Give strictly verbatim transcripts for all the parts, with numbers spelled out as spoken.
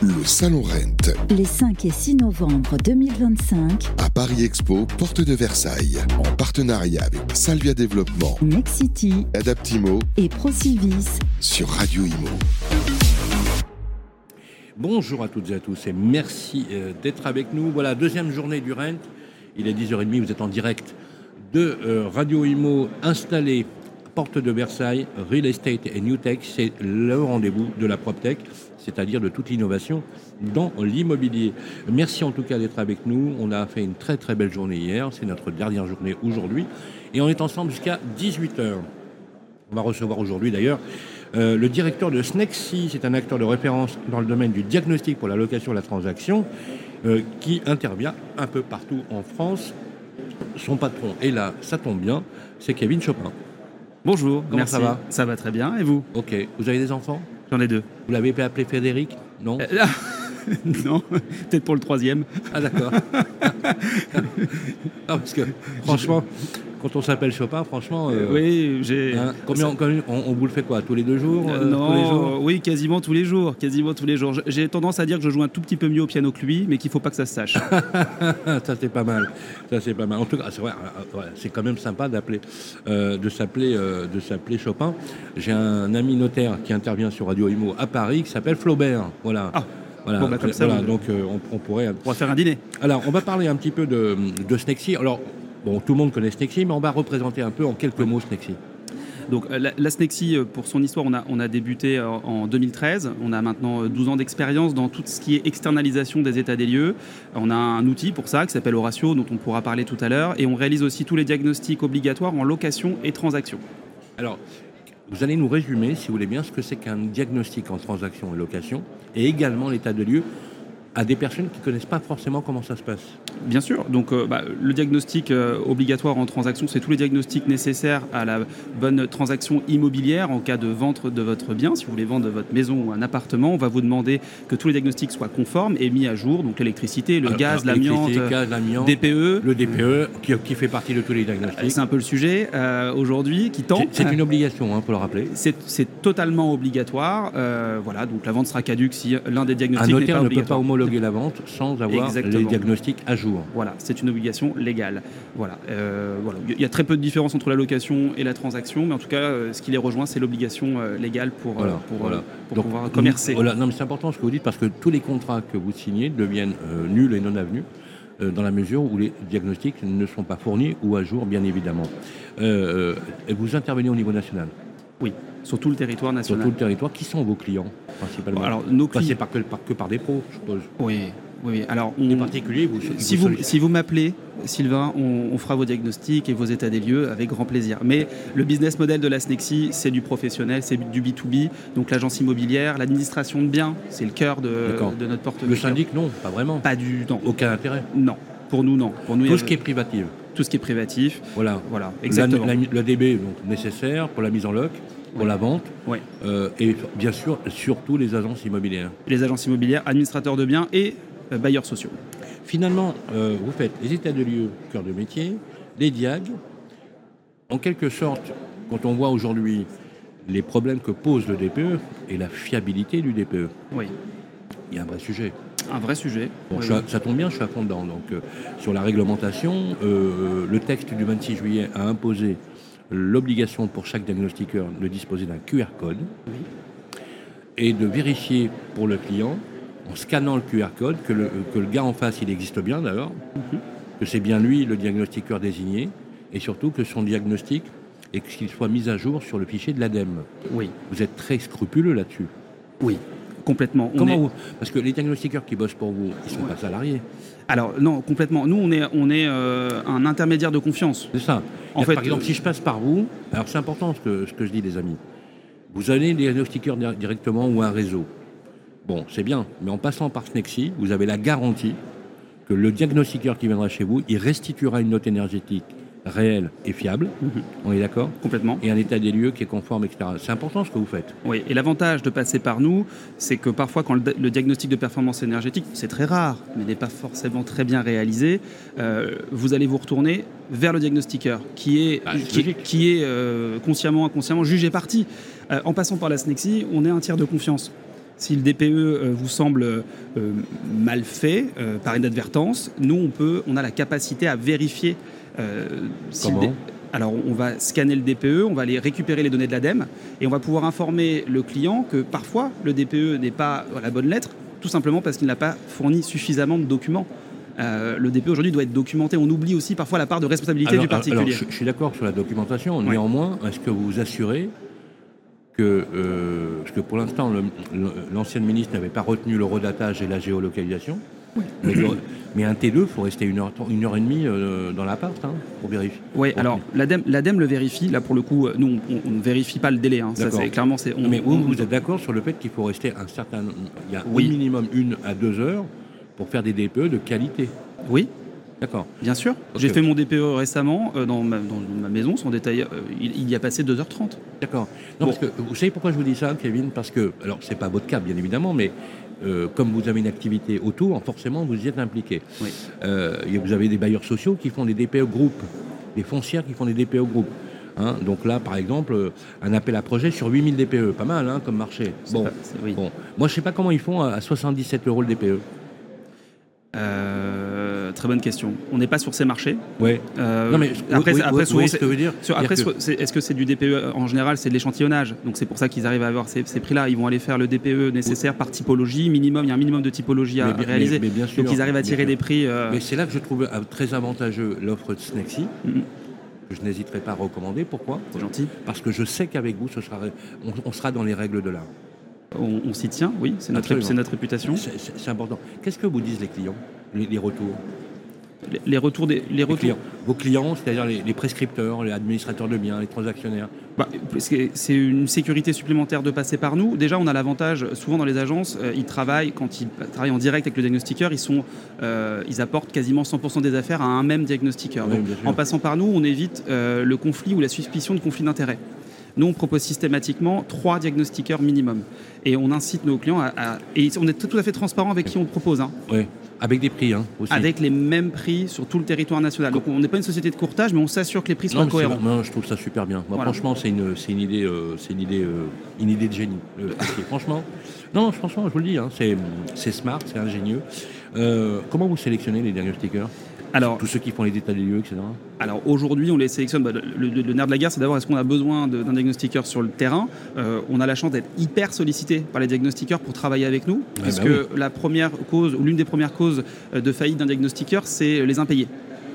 Le Salon Rent. Les cinq et six novembre deux mille vingt-cinq. À Paris Expo, porte de Versailles. En partenariat avec Salvia Développement, Mexity, Adaptimo et Procivis. Sur Radio Imo. Bonjour à toutes et à tous et merci euh, d'être avec nous. Voilà, deuxième journée du Rent. Il est dix heures trente, vous êtes en direct de euh, Radio Imo installé porte de Versailles, Real Estate et New Tech. C'est le rendez-vous de la PropTech, c'est-à-dire de toute l'innovation dans l'immobilier. Merci en tout cas d'être avec nous. On a fait une très très belle journée hier. C'est notre dernière journée aujourd'hui. Et on est ensemble jusqu'à dix-huit heures. On va recevoir aujourd'hui d'ailleurs euh, le directeur de Snexi. C'est un acteur de référence dans le domaine du diagnostic pour la location et la transaction euh, qui intervient un peu partout en France. Son patron est là, ça tombe bien, c'est Kevin Chopin. Bonjour, comment merci. ça va ? Ça va très bien, et vous ? Ok, vous avez des enfants ? J'en ai deux. Vous l'avez appelé Frédéric ? Non euh, Non, peut-être pour le troisième. Ah d'accord. Ah, parce que franchement, quand on s'appelle Chopin, franchement... Euh, oui, j'ai... Hein, combien, on, on, on vous le fait quoi ? Tous les deux jours euh, Non, tous les jours oui, quasiment tous les jours. Quasiment tous les jours. J'ai tendance à dire que je joue un tout petit peu mieux au piano que lui, mais qu'il ne faut pas que ça se sache. Ça, c'est pas mal. Ça, c'est pas mal. En tout cas, c'est vrai, c'est quand même sympa d'appeler, euh, de s'appeler, euh, de s'appeler Chopin. J'ai un ami notaire qui intervient sur Radio Imo à Paris qui s'appelle Flaubert. Voilà. Ah. Voilà, bon, bah, comme ça, voilà vous... donc euh, on, on pourrait... On va faire un dîner. Alors, on va parler un petit peu de, de Snexi. Alors, bon, tout le monde connaît Snexi, mais on va représenter un peu en quelques mots Snexi. Donc la, la Snexi, pour son histoire, on a, on a débuté en deux mille treize. On a maintenant douze ans d'expérience dans tout ce qui est externalisation des états des lieux. On a un outil pour ça qui s'appelle Horatio, dont on pourra parler tout à l'heure. Et on réalise aussi tous les diagnostics obligatoires en location et transaction. Alors, vous allez nous résumer, si vous voulez bien, ce que c'est qu'un diagnostic en transaction et location, et également l'état de lieu, à des personnes qui ne connaissent pas forcément comment ça se passe. Bien sûr. Donc, euh, bah, le diagnostic euh, obligatoire en transaction, c'est tous les diagnostics nécessaires à la bonne transaction immobilière en cas de vente de votre bien. Si vous voulez vendre votre maison ou un appartement, on va vous demander que tous les diagnostics soient conformes et mis à jour. Donc, l'électricité, le alors, gaz, alors, l'amiante, gaz, l'amiante, D P E. Le D P E, qui, qui fait partie de tous les diagnostics. C'est un peu le sujet euh, aujourd'hui qui tend. C'est, c'est une obligation, hein, pour le rappeler. C'est, c'est totalement obligatoire. Euh, voilà, donc la vente sera caduque si l'un des diagnostics n'est pas obligatoire. Un notaire ne peut pas homologuer la vente sans avoir Exactement. Les diagnostics à jour. Voilà, c'est une obligation légale. Voilà, euh, voilà. Il y a très peu de différence entre la location et la transaction, mais en tout cas, euh, ce qui les rejoint, c'est l'obligation euh, légale pour, voilà, euh, pour, voilà. euh, pour Donc, pouvoir commercer. Voilà. Non, mais c'est important ce que vous dites parce que tous les contrats que vous signez deviennent euh, nuls et non avenus euh, dans la mesure où les diagnostics ne sont pas fournis ou à jour, bien évidemment. Euh, et vous intervenez au niveau national ? Oui, sur tout le territoire national. Sur tout le territoire. Qui sont vos clients, principalement ? Bon, alors, nos clients... C'est pas que, par, que par des pros, je suppose. Oui. Oui, alors on... Les particuliers, vous, si vous, si vous m'appelez, Sylvain, on, on fera vos diagnostics et vos états des lieux avec grand plaisir. Mais le business model de la Snexi, c'est du professionnel, c'est du B deux B, donc l'agence immobilière, l'administration de biens, c'est le cœur de, de notre portefeuille. Le syndic, non, pas vraiment. Pas du tout. Aucun intérêt. Non, pour nous, non. Pour nous, tout a... ce qui est privatif. Tout ce qui est privatif. Voilà, voilà, exactement. La, la, le D B, donc nécessaire pour la mise en loc, pour oui. la vente, oui. euh, et bien sûr, surtout les agences immobilières. Les agences immobilières, administrateurs de biens et euh, bailleurs sociaux. Finalement, euh, vous faites les états de lieu, cœur de métier, les diags. En quelque sorte, quand on voit aujourd'hui les problèmes que pose le D P E et la fiabilité du D P E, oui. il y a un vrai sujet. Un vrai sujet. Bon, oui, je, oui. Ça tombe bien, je suis à fond dedans. Donc, euh, sur la réglementation, euh, le texte du vingt-six juillet a imposé l'obligation pour chaque diagnostiqueur de disposer d'un Q R code oui. et de vérifier pour le client, en scannant le Q R code, que le, que le gars en face, il existe bien d'ailleurs, mm-hmm. que c'est bien lui le diagnostiqueur désigné, et surtout que son diagnostic et qu'il soit mis à jour sur le fichier de l'ADEME. Oui. Vous êtes très scrupuleux là-dessus. Oui, complètement. On Comment est... vous... Parce que les diagnostiqueurs qui bossent pour vous, ils ne sont ouais. pas salariés. Alors non, complètement. Nous, on est, on est euh, un intermédiaire de confiance. C'est ça. En fait, par exemple, euh... si je passe par vous, alors c'est important ce que, ce que je dis, les amis. Vous avez des diagnostiqueurs directement ou un réseau. Bon, c'est bien, mais en passant par Snexi, vous avez la garantie que le diagnostiqueur qui viendra chez vous, il restituera une note énergétique réelle et fiable, mmh. on est d'accord ? Complètement. Et un état des lieux qui est conforme, et cetera. C'est important ce que vous faites. Oui, et l'avantage de passer par nous, c'est que parfois, quand le, le diagnostic de performance énergétique, c'est très rare, mais n'est pas forcément très bien réalisé, euh, vous allez vous retourner vers le diagnostiqueur, qui est, ah, qui, qui est euh, consciemment, inconsciemment jugé parti. Euh, en passant par la Snexi, on est un tiers de confiance. Si le D P E euh, vous semble euh, mal fait, euh, par inadvertance, nous, on, peut, on a la capacité à vérifier euh, si Comment le D- Alors, on va scanner le D P E, on va aller récupérer les données de l'ADEME et on va pouvoir informer le client que parfois, le D P E n'est pas à la bonne lettre, tout simplement parce qu'il n'a pas fourni suffisamment de documents. Euh, le D P E aujourd'hui doit être documenté. On oublie aussi parfois la part de responsabilité alors, du particulier. alors, je, je suis d'accord sur la documentation. Ouais. Néanmoins, est-ce que vous vous assurez que, euh, parce que pour l'instant, le- le- l'ancienne ministre n'avait pas retenu le redatage et la géolocalisation, Oui. mais, le- mais un T deux, il faut rester une heure, une heure et demie euh, dans l'appart hein, pour vérifier. Oui, Bon, alors l'ADEME, l'ADEME le vérifie. Là, pour le coup, nous, on, on ne vérifie pas le délai. Hein. Ça, D'accord. c'est clairement, c'est. On, mais vous, on- vous êtes d'accord sur le fait qu'il faut rester un certain, il y a Oui. au minimum une à deux heures pour faire des D P E de qualité. Oui, D'accord. bien sûr. Ok. J'ai fait mon D P E récemment euh, dans, ma, dans ma maison, sans détail. euh, il, il y a passé deux heures trente. D'accord. Non, Bon. parce que vous savez pourquoi je vous dis ça, Kevin? Parce que, alors, c'est pas votre cas, bien évidemment, mais euh, comme vous avez une activité autour, forcément, vous y êtes impliqué. Oui. Euh, et vous avez des bailleurs sociaux qui font des D P E groupes, des foncières qui font des D P E groupes. Hein, donc là, par exemple, euh, un appel à projet sur huit mille D P E, pas mal hein, comme marché. C'est Bon, pas- c'est- oui. bon, moi je sais pas comment ils font à soixante-dix-sept euros le D P E. Euh, très bonne question. On n'est pas sur ces marchés. Ouais. Euh, Non mais après, oui, c'est- après, oui, vous souvent, voyez ce c'est- que je veux dire. sur- après, C'est-à-dire que- c'est- est-ce que c'est du D P E en général? C'est de l'échantillonnage. Donc c'est pour ça qu'ils arrivent à avoir ces, ces prix-là. Ils vont aller faire le D P E nécessaire par typologie. Minimum, il y a un minimum de typologie à Mais bien- réaliser. mais- mais bien sûr, Donc ils arrivent à bien tirer sûr. des prix. euh, Mais c'est là que je trouve euh, très avantageux l'offre de Snexy, Mhm. que je n'hésiterai pas à recommander. Pourquoi? C'est gentil. Parce que je sais qu'avec vous, ce sera, on, on sera dans les règles de l'art. On, on s'y tient, oui. C'est notre, Absolument. c'est notre réputation. C'est- C'est c'est important. Qu'est-ce que vous disent les clients, les, les retours Les, les retours des, les Les retours. clients. Vos clients, c'est-à-dire les, les prescripteurs, les administrateurs de biens, les transactionnaires. Bah, c'est c'est une sécurité supplémentaire de passer par nous. Déjà, on a l'avantage, souvent dans les agences, euh, ils travaillent, quand ils travaillent en direct avec le diagnostiqueur, ils, sont, euh, ils apportent quasiment cent pour cent des affaires à un même diagnostiqueur. Oui, Donc, bien sûr. en passant par nous, on évite euh, le conflit ou la suspicion de conflit d'intérêt. Nous, on propose systématiquement trois diagnostiqueurs minimum. Et on incite nos clients à... à- et on est tout à fait transparent avec qui on propose. Hein. Oui, avec des prix hein, aussi. Avec les mêmes prix sur tout le territoire national. Donc on n'est pas une société de courtage, mais on s'assure que les prix soient Non, mais c'est- cohérents. non, je trouve ça super bien. Moi, Voilà. franchement, c'est une, c'est une idée, euh, c'est une idée, euh, une idée de génie. Euh, ok, franchement, non, franchement, je vous le dis, hein, c'est, c'est smart, c'est ingénieux. Euh, comment vous sélectionnez les diagnostiqueurs? Alors, Tous ceux qui font les états des lieux, et cetera. Alors aujourd'hui, on les sélectionne. Bah, le, le- le nerf de la guerre, c'est d'abord est-ce qu'on a besoin de- d'un diagnostiqueur sur le terrain. Euh, on a la chance d'être hyper sollicité par les diagnostiqueurs pour travailler avec nous, bah puisque oui. la première cause ou l'une des premières causes euh, de faillite d'un diagnostiqueur, c'est les impayés.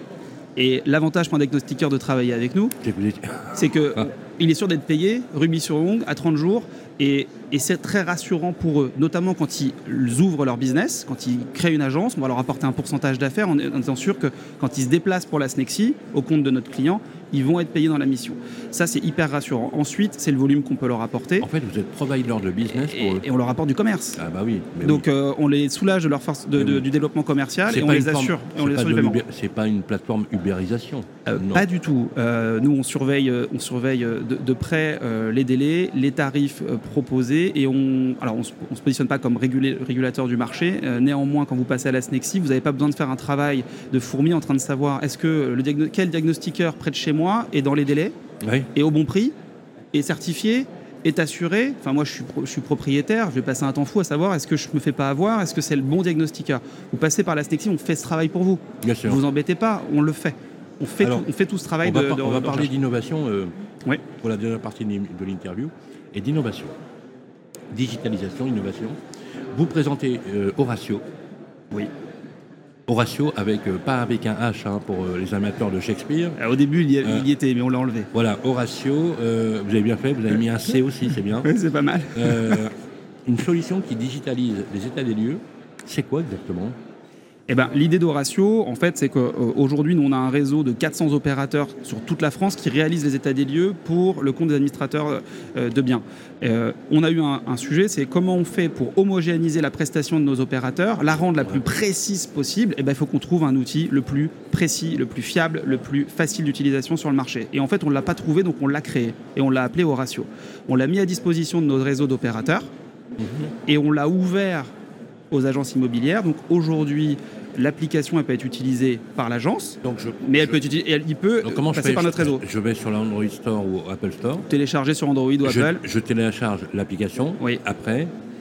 Et l'avantage pour un diagnostiqueur de travailler avec nous, C'est que vous êtes- c'est que Ah. il est sûr d'être payé rubis sur ongle à trente jours. Et, et c'est très rassurant pour eux, notamment quand ils ouvrent leur business, quand ils créent une agence, on va leur apporter un pourcentage d'affaires en en étant sûr que quand ils se déplacent pour la Snexy, au compte de notre client, ils vont être payés dans la mission. Ça, c'est hyper rassurant. Ensuite, c'est le volume qu'on peut leur apporter. En fait, vous êtes provider de business pour eux. Et, et on leur apporte du commerce. Ah bah oui. mais Donc oui. euh, on les soulage de leur force de- Mais de- oui. du développement commercial C'est et on pas les une forme- assure. Et on c'est les pas assure de du paiement. Uber- C'est pas une plateforme ubérisation. Euh, Non. Pas du tout. Euh, nous, on surveille, euh, on surveille euh, de, de près euh, les délais, les tarifs euh, proposés, et on, alors on, se- on se positionne pas comme régulé- régulateur du marché. Euh, néanmoins, quand vous passez à la Snexy, vous n'avez pas besoin de faire un travail de fourmi en train de savoir est-ce que le diagno- quel diagnostiqueur près de chez moi est dans les délais Oui. et au bon prix, est certifié, est assuré. Enfin, moi, je suis, pro- je suis propriétaire, je vais passer un temps fou à savoir est-ce que je me fais pas avoir, est-ce que c'est le bon diagnostiqueur. Vous passez par la Snexy, on fait ce travail pour vous. Bien sûr. Vous embêtez pas, on le fait. On fait, Alors, tout, on fait tout ce travail on va, de, par- de- on va de parler recherche. d'innovation euh, Oui. pour la dernière partie de l'in- de l'interview et d'innovation. Digitalisation, innovation. Vous présentez euh, Horatio. Oui. Horatio, avec, euh, pas avec un H hein, pour euh, les amateurs de Shakespeare. Alors, au début, il y, a- Euh. il y était, mais on l'a enlevé. Voilà, Horatio, euh, vous avez bien fait, vous avez mis un C aussi, c'est bien. Oui, c'est pas mal. Euh, une solution qui digitalise les états des lieux, c'est quoi exactement? Eh ben, l'idée d'Horatio, en fait, c'est qu'aujourd'hui, nous, on a un réseau de quatre cents opérateurs sur toute la France qui réalisent les états des lieux pour le compte des administrateurs euh, de biens. Euh, on a eu un, un sujet, c'est comment on fait pour homogénéiser la prestation de nos opérateurs, la rendre la plus précise possible. Eh ben, il faut qu'on trouve un outil le plus précis, le plus fiable, le plus facile d'utilisation sur le marché. Et en fait, on ne l'a pas trouvé, donc on l'a créé et on l'a appelé Horatio. On l'a mis à disposition de nos réseaux d'opérateurs et on l'a ouvert aux agences immobilières. Donc aujourd'hui, l'application elle peut être utilisée par l'agence, Donc je, mais elle je- peut être utilisée, elle, il peut donc comment je passer fais par notre réseau. Je vais sur l'Android Store ou Apple Store. Télécharger sur Android ou Je, Apple. je télécharge l'application Oui. après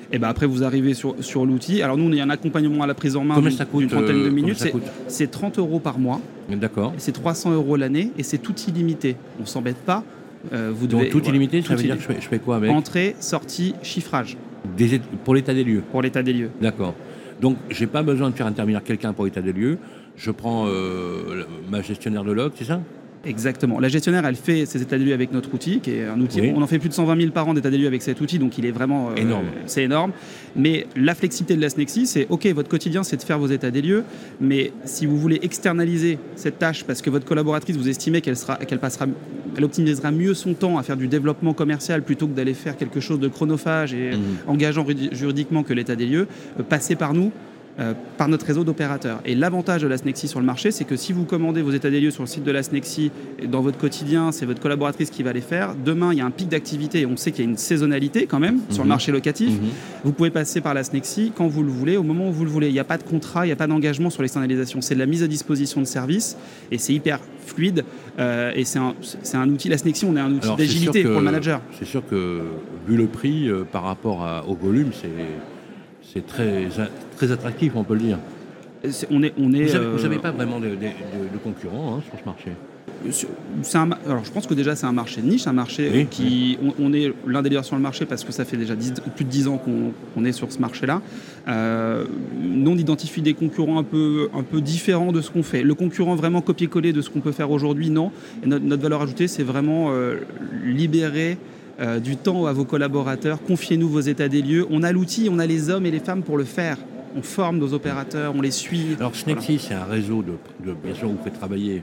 Et ben après, vous arrivez sur, sur l'outil. Alors nous, on a un accompagnement à la prise en main Combien d'une, ça coûte, d'une trentaine de euh, minutes. combien ça C'est, coûte c'est trente euros par mois. D'accord. C'est trois cents euros l'année et c'est tout illimité. On s'embête pas. Euh, vous Donc devez, tout voilà, illimité, ça tout veut dire que illimité. je fais, je fais quoi avec Entrée, sortie, chiffrage Des é- Pour l'état des lieux. pour l'état des lieux. D'accord. Donc j'ai pas besoin de faire intervenir quelqu'un pour l'état des lieux. Je prends euh, ma gestionnaire de log, c'est ça? Exactement. La gestionnaire, elle fait ses états des lieux avec notre outil, qui est un outil. Oui. On en fait plus de cent vingt mille par an d'états des lieux avec cet outil, donc il est vraiment euh, Énorme. C'est énorme. Mais la flexibilité de la Snexi, c'est OK, votre quotidien, c'est de faire vos états des lieux, mais si vous voulez externaliser cette tâche parce que votre collaboratrice, vous estimez qu'elle sera, qu'elle passera, elle optimisera mieux son temps à faire du développement commercial plutôt que d'aller faire quelque chose de chronophage et Mmh. engageant rudi- juridiquement que l'état des lieux, euh, passez par nous. Euh, par notre réseau d'opérateurs. Et l'avantage de la Snexi sur le marché, c'est que si vous commandez vos états des lieux sur le site de la Snexi, dans votre quotidien, c'est votre collaboratrice qui va les faire. Demain, il y a un pic d'activité et on sait qu'il y a une saisonnalité quand même sur le marché locatif. Mhm. Vous pouvez passer par la Snexi quand vous le voulez, au moment où vous le voulez. Il n'y a pas de contrat, il n'y a pas d'engagement sur l'externalisation. C'est de la mise à disposition de services et c'est hyper fluide. Euh, et c'est un, c'est un outil, la Snexi, on est un outil Alors, c'est d'agilité sûr que- pour le manager. C'est sûr que, vu le prix euh, par rapport à- au volume, c'est, c'est très, très attractif, on peut le dire. C'est- on est, on est, Vous n'avez euh, pas vraiment de, de- de- de concurrents hein, sur ce marché. C'est un, ma- alors je pense que déjà c'est un marché de niche, un marché Oui, qui on, on est l'un des leaders sur le marché parce que ça fait déjà dix, plus de dix ans qu'on, qu'on est sur ce marché-là. Euh, nous on identifie des concurrents un peu un peu différents de ce qu'on fait. Le concurrent vraiment copier-coller de ce qu'on peut faire aujourd'hui, non. Et notre, notre valeur ajoutée, c'est vraiment euh, libérer euh, du temps à vos collaborateurs. Confiez-nous vos états des lieux. On a l'outil, on a les hommes et les femmes pour le faire. On forme nos opérateurs, on les suit. Alors Snexi, c'est un réseau de, de- bien sûr, vous faites travailler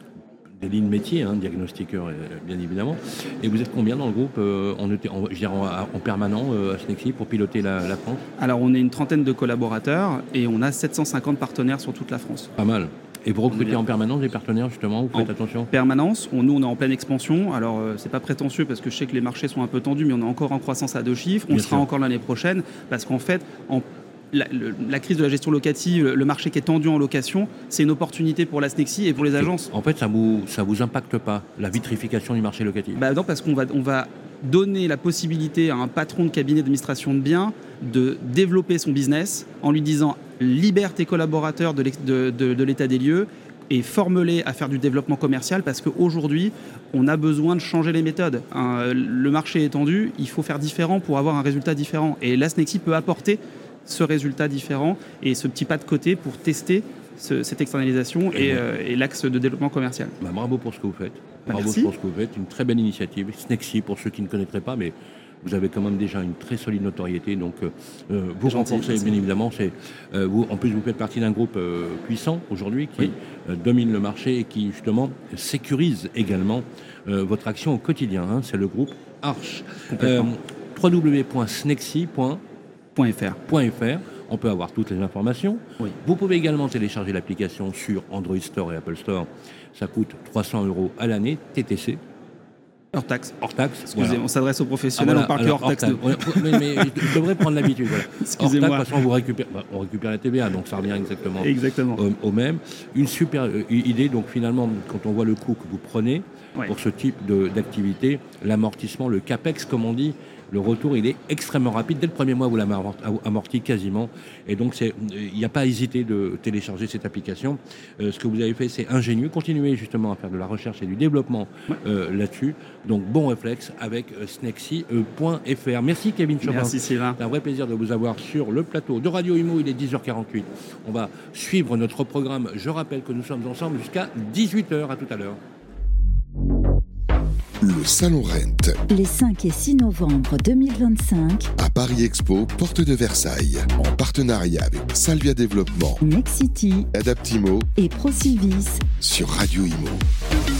des lignes métiers, hein, diagnostiqueurs euh, bien évidemment. Et vous êtes combien dans le groupe euh, en, E T en, je dirais en, en permanent euh, à Snexi pour piloter la, la France? Alors on est une trentaine de collaborateurs et on a sept cent cinquante partenaires sur toute la France. Pas mal. Et vous recrutez bien. en permanence des partenaires justement, vous faites En attention? Permanence, on, nous on est en pleine expansion. Alors euh, c'est pas prétentieux parce que je sais que les marchés sont un peu tendus, mais on est encore en croissance à deux chiffres. On Bien sera sûr. encore l'année prochaine parce qu'en fait, en la, le- la crise de la gestion locative, le, le marché qui est tendu en location, c'est une opportunité pour la Snexi et pour les agences. En fait, ça vous ça vous impacte pas la vitrification du marché locatif? Bah non, parce qu'on va, on va donner la possibilité à un patron de cabinet d'administration de biens de développer son business en lui disant libère tes collaborateurs de, l'ex- de, de- de l'état des lieux et forme-les à faire du développement commercial parce qu'aujourd'hui, on a besoin de changer les méthodes. Hein, le marché est tendu, il faut faire différent pour avoir un résultat différent. Et la Snexi peut apporter ce résultat différent et ce petit pas de côté pour tester ce- cette externalisation et, euh, et l'axe de développement commercial. Bah, bravo pour ce que vous faites. Bah, Bravo merci. pour ce que vous faites. Une très belle initiative. Snexi, pour ceux qui ne connaîtraient pas, mais vous avez quand même déjà une très solide notoriété. Donc, euh, euh, vous Gentil, renforcez, merci. bien évidemment. C'est, euh, vous, en plus, vous faites partie d'un groupe euh, puissant aujourd'hui qui Oui. euh, domine le marché et qui, justement, sécurise également euh, votre action au quotidien. hein. C'est le groupe Arche. Complètement. w w w point snexi point .fr. .fr. On peut avoir toutes les informations. Oui. Vous pouvez également télécharger l'application sur Android Store et Apple Store. Ça coûte trois cents euros à l'année, T T C, Hors taxe. hors taxe. Excusez, Voilà. on s'adresse aux Ah, professionnels, voilà. on parle que Alors, hors taxe. de- Ouais, mais, mais je devrais prendre l'habitude. Voilà. Excusez-moi. Hors taxe, de toute façon, vous récupérez- bah, on récupère la T V A, donc ça revient exactement Exactement. au, au même. Une super euh, idée, donc finalement, quand on voit le coût que vous prenez Ouais. pour ce type de- d'activité, l'amortissement, le CAPEX, comme on dit, le retour, il est extrêmement rapide. Dès le premier mois, vous l'avez amort- amorti quasiment. Et donc, c'est- il n'y a pas à hésiter de télécharger cette application. Euh, ce que vous avez fait, c'est ingénieux. Continuez justement à faire de la recherche et du développement euh, là-dessus. Donc, bon réflexe avec euh, snexi point f r. Merci, Kevin Chauvin. Merci Sylvain. C'est un vrai plaisir de vous avoir sur le plateau de Radio Imo. Il est dix heures quarante-huit. On va suivre notre programme. Je rappelle que nous sommes ensemble jusqu'à dix-huit heures. À tout à l'heure. Le Salon Rent Les cinq et six novembre deux mille vingt-cinq, à Paris Expo, porte de Versailles, en partenariat avec Salvia Développement, Nexity Adaptimo et Procivis. sur Radio Imo.